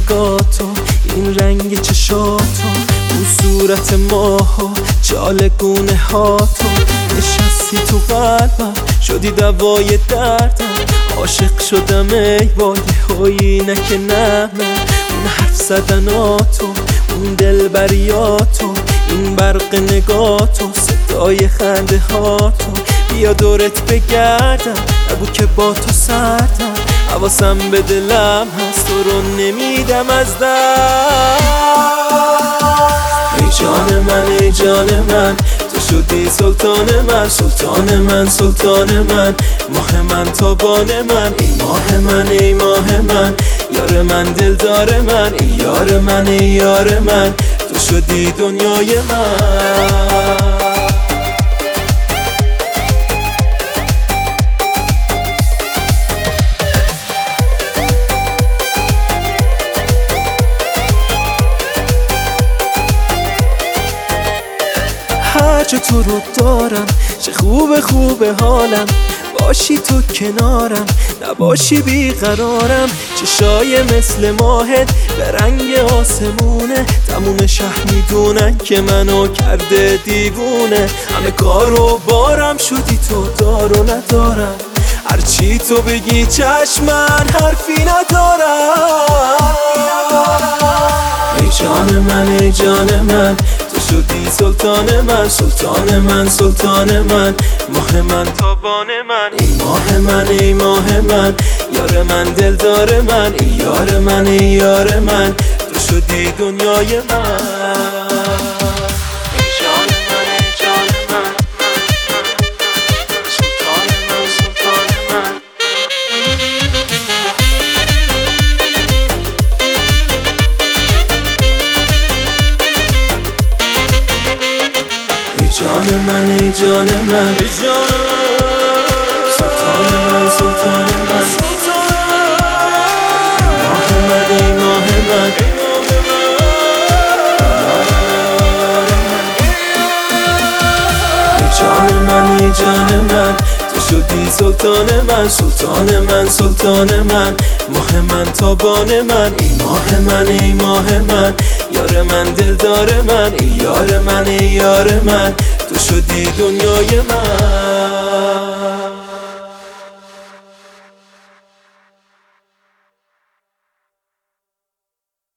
نگاتو، این رنگ چشاتو، اون صورت ماهو، چالگونه هاتو. نشستی تو قلبم، شدی دوای دردم. عاشق شدم ای وای هایی نکه نمه. اون حرف زدناتو، اون دلبریاتو، این برق نگاتو، صدای خنده هاتو. بیا دورت بگردم، نگو که با تو سردم. حواسم به دلم هست، تو رو نمیدم از دست. ای جان من ای جان من، تو شدی سلطان من، سلطان من، سلطان من. ماه من، تابان من، ای ماه من، ای ماه من. یار من، دلدار من، ای یار من، ای یار من. تو شدی دنیای من. هرچه تو رو دارم، چه خوبه خوبه حالم. باشی تو کنارم، نباشی بیقرارم. چشای مثل ماهت به رنگ آسمونه، تموم شهر میدونن که منو کرده دیوونه. همه کارو بارم شدی تو، دار و ندارم. هرچی تو بگی چشمن، حرفی ندارم. ای جان من ای جان من، تو شدی سلطان من، سلطان من، سلطان من. ماه من، تابان من، ای ماه من، ای ماه من. یار من، دلدار من، ای یار من، ای یار من. تو شدی دنیای من. جان من ای جان من، سلطان من، سلطان من. ماه من ای ماه من، ای جان من ای جان من. تو شدی سلطان من، سلطان من، سلطان من. ماه من، تابان من، ای ماه من، ای ماه من. یار من، دلدار من، ای یار من، ای یار من. تو شدی دنیای من.